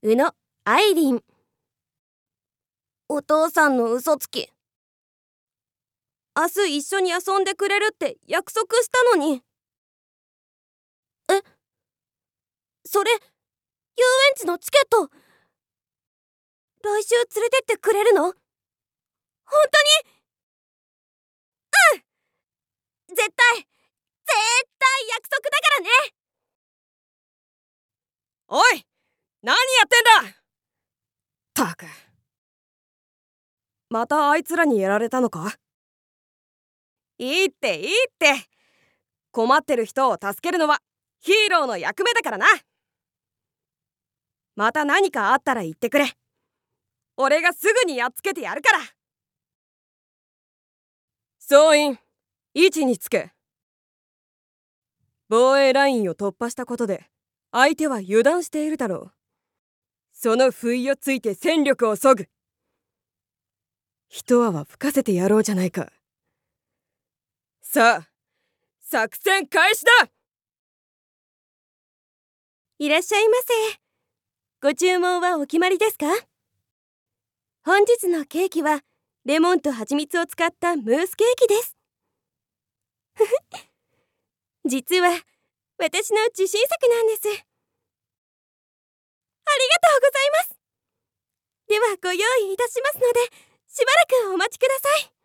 宇野愛鈴。お父さんの嘘つき。明日一緒に遊んでくれるって約束したのに。それ遊園地のチケット、来週連れてってくれるの？本当に？絶対約束だからね。 おい、何やってんだ。ったく、またあいつらにやられたのか？いいって困ってる人を助けるのはヒーローの役目だからな。また何かあったら言ってくれ。俺がすぐにやっつけてやるから。総員、位置につけ。防衛ラインを突破したことで相手は油断しているだろう。その不意をついて戦力を削ぐ。一泡吹かせてやろうじゃないか。さあ、作戦開始だ。 いらっしゃいませ。ご注文はお決まりですか？本日のケーキはレモンと蜂蜜を使ったムースケーキです。実は私の自信作なんです。ありがとうございます。ではご用意いたしますので、しばらくお待ちください。